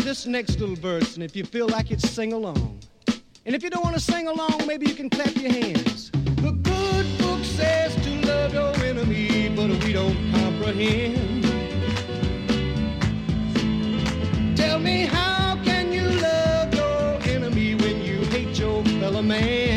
this next little verse, and if you feel like it, sing along. And if you don't want to sing along, maybe you can clap your hands. The good book says to love your enemy, but we don't comprehend. Tell me, how can you love your enemy when you hate your fellow man?